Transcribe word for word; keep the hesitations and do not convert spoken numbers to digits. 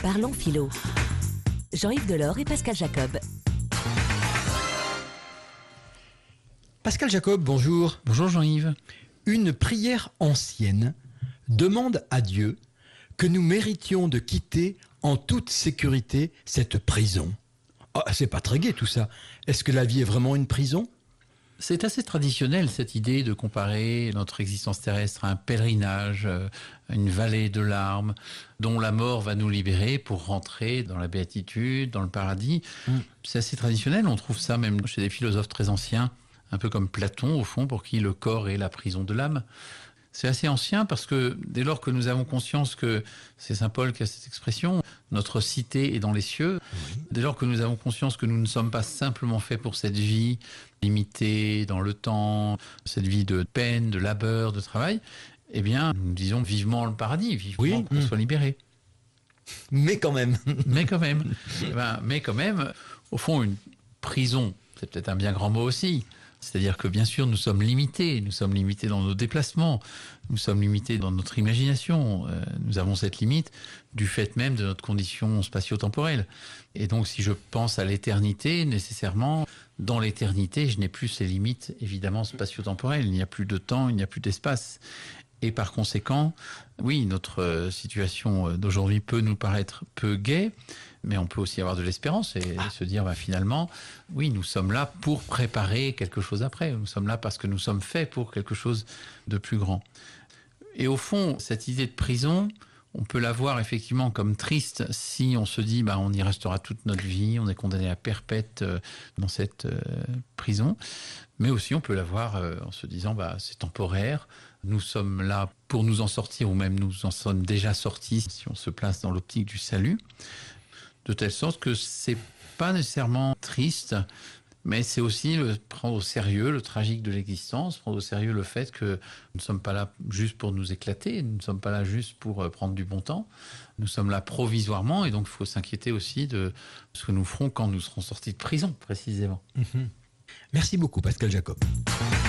Parlons philo. Jean-Yves Delors et Pascal Jacob. Pascal Jacob, bonjour. Bonjour Jean-Yves. Une prière ancienne demande à Dieu que nous méritions de quitter en toute sécurité cette prison. Ah, c'est pas très gai tout ça. Est-ce que la vie est vraiment une prison ? C'est assez traditionnel cette idée de comparer notre existence terrestre à un pèlerinage, à une vallée de larmes, dont la mort va nous libérer pour rentrer dans la béatitude, dans le paradis. Mmh. C'est assez traditionnel, on trouve ça même chez des philosophes très anciens, un peu comme Platon au fond, pour qui le corps est la prison de l'âme. C'est assez ancien parce que dès lors que nous avons conscience que, c'est saint Paul qui a cette expression, notre cité est dans les cieux, oui. Dès lors que nous avons conscience que nous ne sommes pas simplement faits pour cette vie limitée dans le temps, cette vie de peine, de labeur, de travail, eh bien, nous disons vivement le paradis, vivement oui. qu'on mmh. soit libéré. Mais quand même. Mais quand même. Eh ben, mais quand même, au fond, une prison, c'est peut-être un bien grand mot aussi. C'est-à-dire que bien sûr nous sommes limités, nous sommes limités dans nos déplacements, nous sommes limités dans notre imagination, euh, nous avons cette limite du fait même de notre condition spatio-temporelle. Et donc si je pense à l'éternité, nécessairement, dans l'éternité, je n'ai plus ces limites évidemment spatio-temporelles, il n'y a plus de temps, il n'y a plus d'espace. Et par conséquent, oui, notre situation d'aujourd'hui peut nous paraître peu gaie, mais on peut aussi avoir de l'espérance et ah. se dire, bah, finalement, oui, nous sommes là pour préparer quelque chose après. Nous sommes là parce que nous sommes faits pour quelque chose de plus grand. Et au fond, cette idée de prison, on peut la voir effectivement comme triste si on se dit, bah, on y restera toute notre vie, on est condamné à perpète dans cette euh, prison. Mais aussi, on peut la voir euh, en se disant, bah, c'est temporaire. Nous sommes là pour nous en sortir, ou même nous en sommes déjà sortis si on se place dans l'optique du salut. De telle sorte que c'est pas nécessairement triste, mais c'est aussi le, prendre au sérieux le tragique de l'existence, prendre au sérieux le fait que nous ne sommes pas là juste pour nous éclater, nous ne sommes pas là juste pour prendre du bon temps, nous sommes là provisoirement, et donc il faut s'inquiéter aussi de ce que nous ferons quand nous serons sortis de prison, précisément. Mmh. Merci beaucoup, Pascal Jacob.